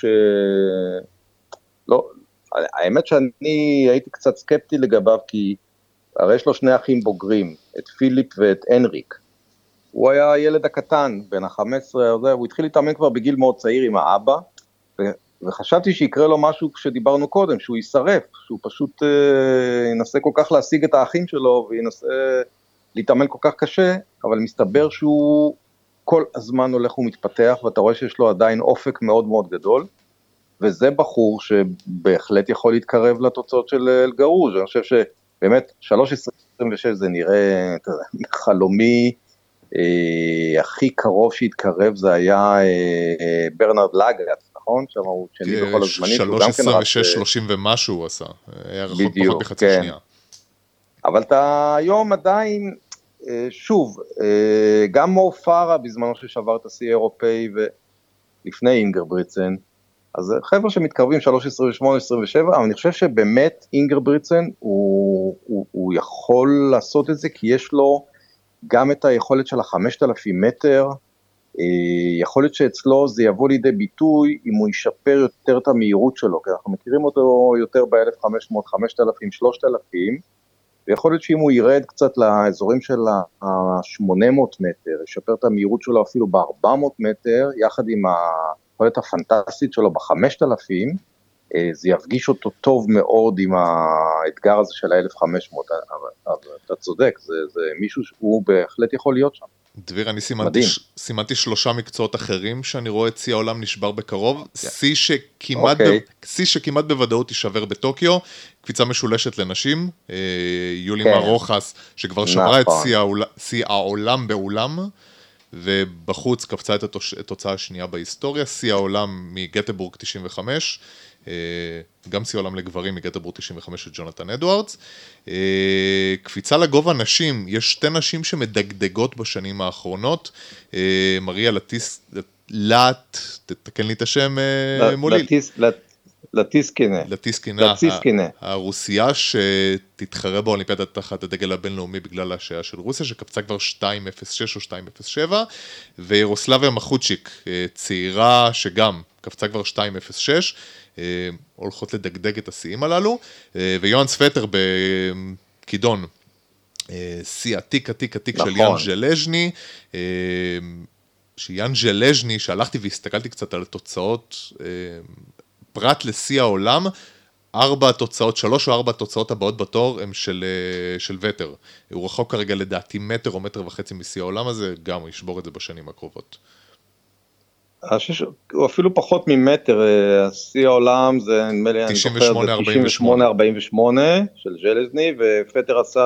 לא, האמת שאני הייתי קצת סקפטי לגביו, כי הרי יש לו שני אחים בוגרים, את פיליפ ואת הנריק. הוא היה הילד הקטן, בן ה-15, הוא התחיל להתאמן כבר בגיל מאוד צעיר עם האבא, וחשבתי שיקרה לו משהו כשדיברנו קודם, שהוא יישרף, שהוא פשוט ינסה כל כך להשיג את האחים שלו, וינסה להתאמן כל כך קשה, אבל מסתבר שהוא כל הזמן הולך ומתפתח, ואתה רואה שיש לו עדיין אופק מאוד מאוד גדול, וזה בחור שבהחלט יכול להתקרב לתוצאות של אל-גרוז'. אני חושב שבאמת 3.26 זה נראה חלומי, הכי קרוב שהתקרב זה היה ברנרד לגט, נכון? שם הוא שני בכל הזמנים. 3.26-30 ומשהו הוא עשה, היה רחוק פחות בחצי שנייה. אבל אתה היום עדיין, שוב, גם מו פארה בזמנו ששבר את השיא האירופאי ולפני אינגרבריטסן, אז חבר'ה שמתקרבים 3.28-27, אבל אני חושב שבאמת אינגרבריטסן הוא יכול לעשות את זה, כי יש לו גם את היכולת של 5,000 מטר, יכול להיות שאצלו זה יבוא לידי ביטוי אם הוא ישפר יותר את המהירות שלו, כי אנחנו מכירים אותו יותר ב-1500, 5,000, 3,000, ויכול להיות שאם הוא ירד קצת לאזורים של ה-800 מטר, ישפר את המהירות שלו אפילו ב-400 מטר, יחד עם היכולת הפנטסטית שלו ב-5,000, זה יפגיש אותו טוב מאוד עם האתגר הזה של ה-1500, אבל אתה צודק, זה מישהו שהוא בהחלט יכול להיות שם. דביר, אני סימנתי 3 מקצועות אחרים שאני רואה את שיא העולם נשבר בקרוב, שיא שכמעט בוודאות יישבר בטוקיו, קפיצה משולשת לנשים, יולימה רוחס שכבר שברה את שיא העולם באולם, ובחוץ קפצה את התוצאה השנייה בהיסטוריה, שיא העולם מגטבורג 95, גם שיא העולם לגברים מגטבורג 95 של ג'ונתן אדוארדס. קפיצה לגובה נשים, יש 2 נשים שמדגדגות בשנים האחרונות, מריה תתקן לי את השם מולי. לטיסקינה, הרוסיה שתתחרה באולימפיאדה תחת הדגל הבינלאומי בגלל השעה של רוסיה, שקפצה כבר 2.06 או 2.07, וירוסלביה מחוצ'יק, צעירה שגם קפצה כבר 2.06, הולכות לדגדג את השיאים הללו, ויואן ספטר בכידון, שיא עתיק של יאן ז'לז'ני, שיאן ז'לז'ני, שהלכתי והסתכלתי קצת על התוצאות, פרט לשיא העולם, 3 או 4 התוצאות הבאות בתור הם של וטר. הוא רחוק כרגע לדעתי 1 מטר או 1.5 מטר משיא העולם הזה, גם הוא ישבור את זה בשנים הקרובות. הוא אפילו פחות ממטר, שיא העולם זה 98-48 של ז'לז'ני, ופטר עשה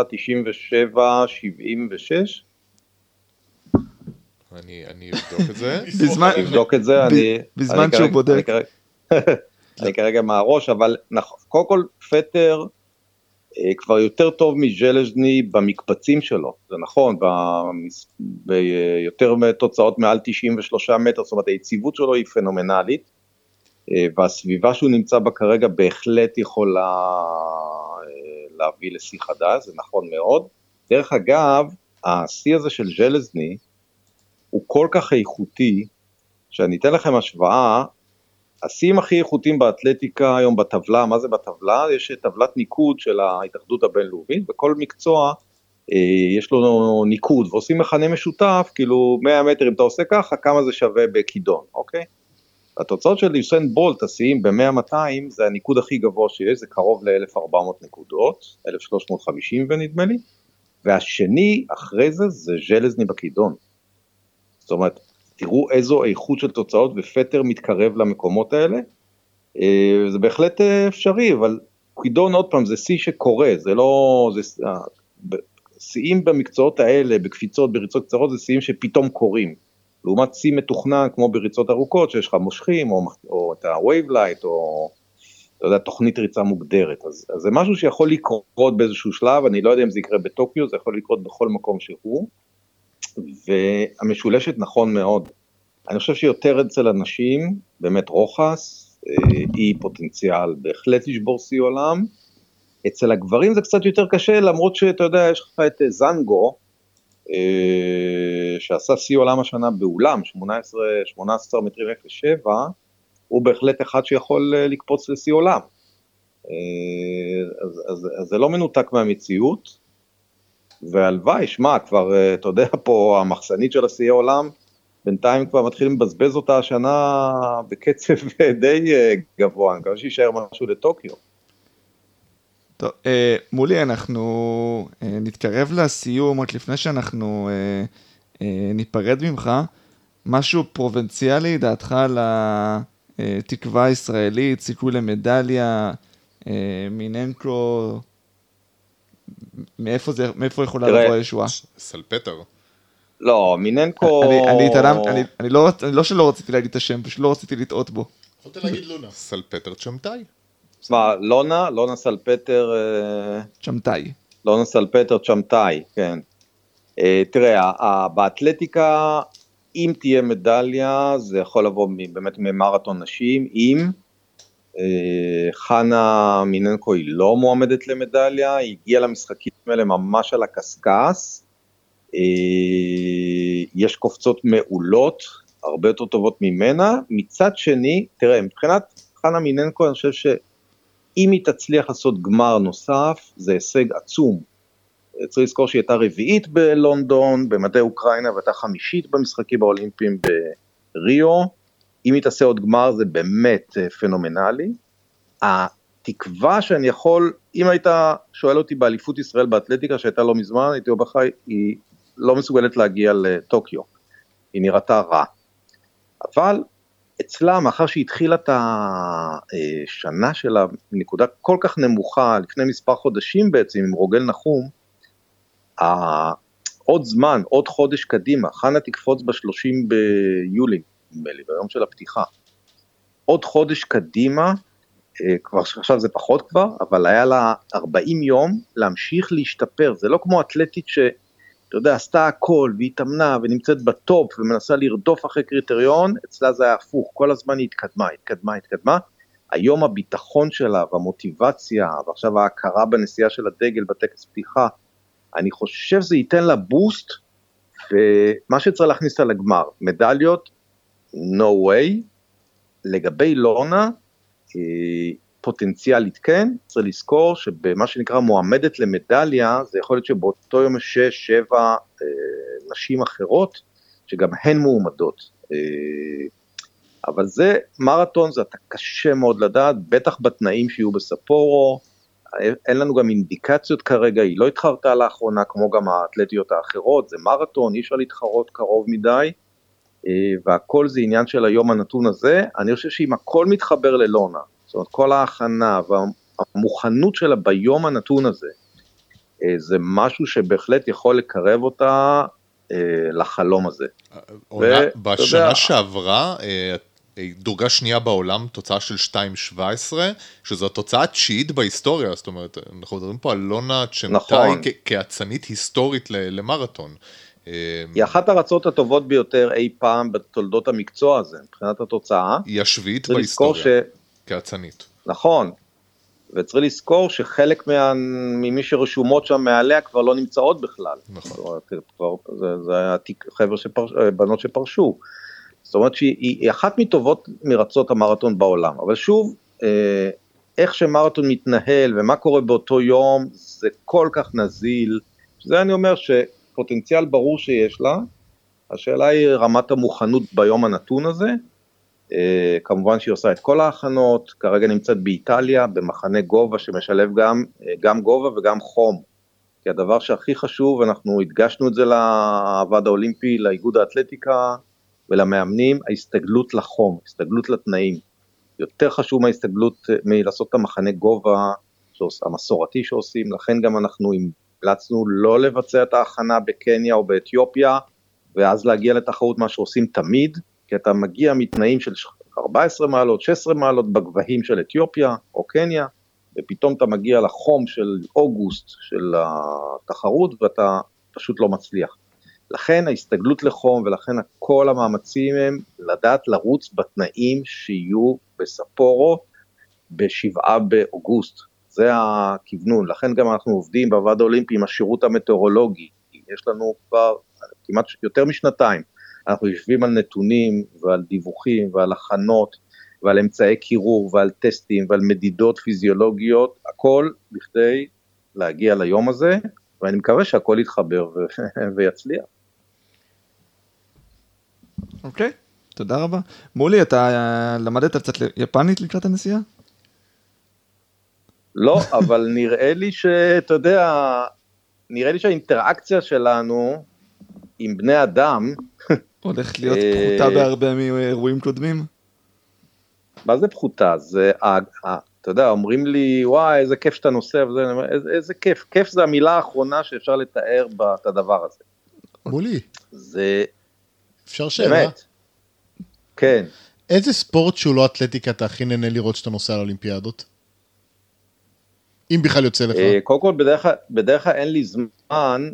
97-76. אני אבדוק את זה. בזמן שהוא בודק. אני כרגע מהראש, אבל קודם כל פטר כבר יותר טוב מז'לז'ני במקפצים שלו, זה נכון, ביותר תוצאות מעל 93 מטר, זאת אומרת היציבות שלו היא פנומנלית, והסביבה שהוא נמצא בה כרגע בהחלט יכולה להביא לשיא חדש, זה נכון מאוד. דרך אגב, השיא הזה של ז'לז'ני הוא כל כך איכותי, שאני אתן לכם השוואה, השיאים הכי איכותיים באתלטיקה היום בטבלה, מה זה בטבלה? יש טבלת ניקוד של ההתאחדות הבינלאומית, בכל מקצוע יש לו ניקוד, ועושים מכנה משותף, כאילו 100 מטר אם אתה עושה ככה, כמה זה שווה בכידון, אוקיי? התוצאות של יוסיין בולט, השיאים ב-100-200, זה הניקוד הכי גבוה שיש, זה קרוב ל-1,400 נקודות, 1,350 ונדמה לי, והשני אחרי זה ז'לזני בקידון. זאת אומרת, תראו איזו איכות של תוצאות ופטר מתקרב למקומות האלה, זה בהחלט אפשרי, אבל קידון עוד פעם זה שיא שקורה, זה לא, שיאים במקצועות האלה, בקפיצות, בריצות קצרות, זה שיאים שפתאום קורים, לעומת שיא מתוכנן כמו בריצות ארוכות, שיש לך מושכים, או את ה-wave light, או אתה יודע, תוכנית ריצה מוגדרת, אז זה משהו שיכול לקרות באיזשהו שלב, אני לא יודע אם זה יקרה בטוקיו, זה יכול לקרות בכל מקום שהוא, והמשולשת נכון מאוד, אני חושב שיותר אצל אנשים, באמת רוחס, היא פוטנציאל בהחלט לשבור שיא עולם, אצל הגברים זה קצת יותר קשה, למרות שאתה יודע, יש לך את זנגו, שעשה שיא עולם השנה באולם, 18 מטרים 07, הוא בהחלט אחד שיכול לקפוץ לשיא עולם. אז זה לא מנותק מהמציאות, והלוואי, שמע, כבר, אתה יודע, פה המחסנית של השיא עולם, בינתיים כבר מתחילים לבזבז אותה השנה בקצב די גבוה, אני מקווה שישאר משהו לטוקיו. טוב, מולי, אנחנו נתקרב לסיום, רק לפני שאנחנו ניפרד ממך, משהו פרובינציאלי, דעתך על התקווה הישראלית, סיכוי למדליה, מיננקו, מאיפה יכולה לבוא הישועה? סלפטר. לא, מיננקו... אני לא שלא רציתי להגיד את השם, פשוט לא רציתי לטעות בו. יכולת להגיד לונה. סלפטר צ'מטאי. מה, לונה סלפטר... צ'מטאי. לונה סלפטר צ'מטאי, כן. תראה, באתלטיקה, אם תהיה מדליה, זה יכול לבוא באמת ממרתון נשים, אם חנה מיננקו היא לא מועמדת למדליה, היא הגיעה למשחקים האלה ממש על הקסקס, יש קופצות מעולות, הרבה יותר טובות ממנה, מצד שני, תראה, מבחינת חנה מיננקו, אני חושב שאם היא תצליח לעשות גמר נוסף, זה הישג עצום, צריך לזכור שהיא הייתה רביעית בלונדון, במדעי אוקראינה, והייתה חמישית במשחקים האולימפיים בריו, אם היא תעשה עוד גמר זה באמת פנומנלי, התקווה שאני יכול, אם היית שואל אותי באליפות ישראל באתלטיקה שהייתה לא מזמן, הייתי אומר לך, היא לא מסוגלת להגיע לטוקיו, היא נראתה רע, אבל אצלה, מאחר שהיא התחילה את השנה שלה, בנקודה כל כך נמוכה, לפני מספר חודשים בעצם, עם רוגל נחום, עוד זמן, עוד חודש קדימה, חנה תקפוץ ב-30 ביולי, ביום של הפתיחה, עוד חודש קדימה, כבר עכשיו זה פחות כבר, אבל היה לה 40 יום להמשיך להשתפר, זה לא כמו אתלטית שאתה יודע, עשתה הכל, והיא תמנה, ונמצאת בטופ, ומנסה לרדוף אחרי קריטריון, אצלה זה היה הפוך, כל הזמן היא התקדמה, היום הביטחון שלה, והמוטיבציה, ועכשיו ההכרה בנסיעה של הדגל, בטקס פתיחה, אני חושב זה ייתן לה בוסט, ומה שצריך להכניס לה לגמר, מדליות, no way, לגבי לונה, פוטנציאלית כן, צריך לזכור שבמה שנקרא מועמדת למדליה, זה יכול להיות שבאותו יום 6-7 נשים אחרות, שגם הן מועמדות, אבל זה מרתון, זה אתה קשה מאוד לדעת, בטח בתנאים שיהיו בספורו, אין לנו גם אינדיקציות כרגע, היא לא התחרתה לאחרונה, כמו גם האתלטיות האחרות, זה מרתון, אי אפשר להתחרות קרוב מדי, והכל זה עניין של היום הנתון הזה, אני חושב שאם הכל מתחבר ללונה, זאת אומרת כל ההכנה והמוכנות שלה ביום הנתון הזה, זה משהו שבהחלט יכול לקרב אותה לחלום הזה. בשנה שעברה, דורגה שנייה בעולם, תוצאה של 2.17, שזו התוצאה התשיעית בהיסטוריה, זאת אומרת, אנחנו מדברים פה על לונה צ'מטאי כעצנית היסטורית למרתון. היא אחת הרצות הטובות ביותר אי פעם בתולדות המקצוע הזה, מבחינת התוצאה. היא השביעית בהיסטוריה, כעצנית. נכון, וצריך לזכור שחלק ממי שרשומות שם מעליה כבר לא נמצאות בכלל. נכון. זה היה בנות שפרשו. זאת אומרת שהיא אחת מטובות מרצות המרתון בעולם, אבל שוב, איך שמרתון מתנהל ומה קורה באותו יום, זה כל כך נזיל, שזה אני אומר שפוטנציאל ברור שיש לה, השאלה היא רמת המוכנות ביום הנתון הזה, כמובן שהיא עושה את כל ההכנות, כרגע נמצאת באיטליה, במחנה גובה שמשלב גם גובה וגם חום, כי הדבר שהכי חשוב, אנחנו הדגשנו את זה לוועד האולימפי, לאיגוד האתלטיקה ולמאמנים, ההסתגלות לחום, הסתגלות לתנאים. יותר חשוב מההסתגלות, מלעשות את המחנה גובה המסורתי שעושים, לכן גם אנחנו המלצנו לא לבצע את ההכנה בקניה או באתיופיה, ואז להגיע לתחרות מה שעושים תמיד, כי אתה מגיע מתנאים של 14 מעלות, 16 מעלות בגבהים של אתיופיה או קניה, ופתאום אתה מגיע לחום של אוגוסט של התחרות, ואתה פשוט לא מצליח. לכן ההסתגלות לחום, ולכן כל המאמצים הם לדעת לרוץ בתנאים שיהיו בספורו ב7 באוגוסט. זה הכיוונון. לכן גם אנחנו עובדים בוועד האולימפי עם השירות המטאורולוגי. יש לנו כבר כמעט יותר משנתיים. אנחנו יושבים על נתונים ועל דיווחים ועל הכנות ועל אמצעי קירור ועל טסטים ועל מדידות פיזיולוגיות, הכל בכדי להגיע ליום הזה, ואני מקווה שהכל יתחבר ויצליח. אוקיי, תודה רבה. מולי, אתה למדת קצת יפנית לקראת הנסיעה? לא, אבל נראה לי שאתה יודע, נראה לי שהאינטראקציה שלנו עם בני אדם, הולכת להיות פחותה בהרבה מאירועים קודמים? מה זה פחותה? זה, אתה יודע, אומרים לי, וואי, איזה כיף שאתה נוסע, איזה כיף. כיף זה המילה האחרונה שאפשר לתאר את הדבר הזה. מולי. זה... אפשר שאלה? באמת. כן. איזה ספורט שהוא לא אתלטיקה אתה הכי נהנה לראות שאתה נוסע על אולימפיאדות? אם בכלל יוצא לך. קודם כל, בדרך כלל אין לי זמן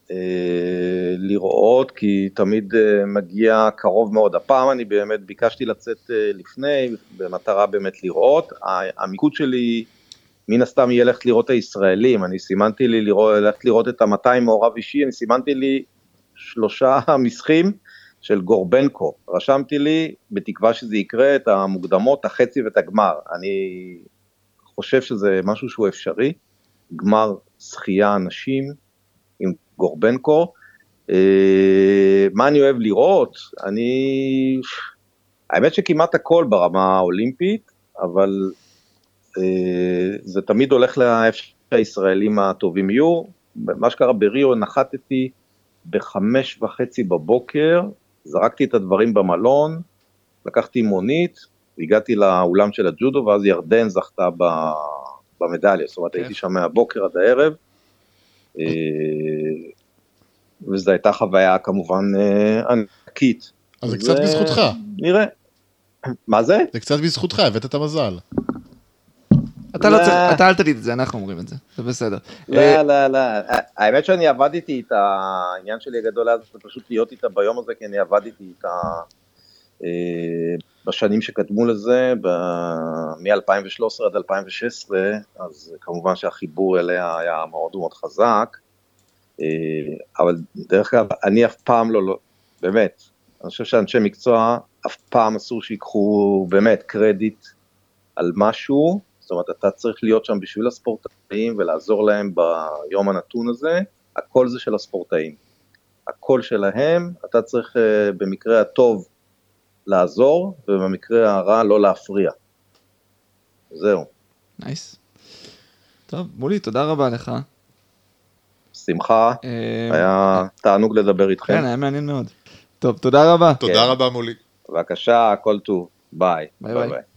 לראות, כי תמיד מגיע קרוב מאוד. הפעם אני באמת ביקשתי לצאת לפני, במטרה באמת לראות. המיקוד שלי, מן הסתם יהיה ללכת לראות הישראלים. אני סימנתי לי ללכת לראות את ה-200 מעורב אישי, אני סימנתי לי 3 משחים של גורבנקו. רשמתי לי, בתקווה שזה יקרה, את המוקדמות, החצי ואת הגמר. אני חושב שזה משהו שהוא אפשרי. גמר שחייה אנשים עם גורבנקו. מה אני אוהב לראות? האמת שכמעט הכל ברמה האולימפית, אבל זה תמיד הולך לאיפה שהישראלים הטובים יהיו. מה שקרה בריו, נחתתי ב5:30 בבוקר, זרקתי את הדברים במלון, לקחתי מונית, הגעתי לאולם של הג'ודו, ואז ירדן זכתה במדליה, זאת אומרת, הייתי שם מהבוקר עד הערב, וזו הייתה חוויה כמובן ענקית. אז זה קצת בזכותך. נראה. מה זה? זה קצת בזכותך, הבאת את המזל. אתה אל תגיד את זה, אנחנו אומרים את זה, זה בסדר. לא. האמת שאני עבדתי את העניין שלי הגדול, אז זה פשוט להיות איתה ביום הזה, כי אני עבדתי איתה בשנים שקדמו לזה, מ-2013 עד 2016, אז כמובן שהחיבור אליה היה מאוד מאוד חזק, אבל דרך כלל, אני אף פעם לא, באמת, אני חושב שאנשי מקצוע אף פעם אסור שיקחו באמת קרדיט על משהו, זאת אומרת, אתה צריך להיות שם בשביל הספורטאים ולעזור להם ביום הנתון הזה, הכל זה של הספורטאים. הכל שלהם, אתה צריך במקרה הטוב לעזור, ובמקרה הרע לא להפריע. זהו. נייס. טוב, מולי, תודה רבה לך. שמחה, היה תענוג לדבר איתכם. כן, היה מעניין מאוד. טוב, תודה רבה. תודה רבה מולי. בבקשה, הכל טוב. ביי. ביי ביי.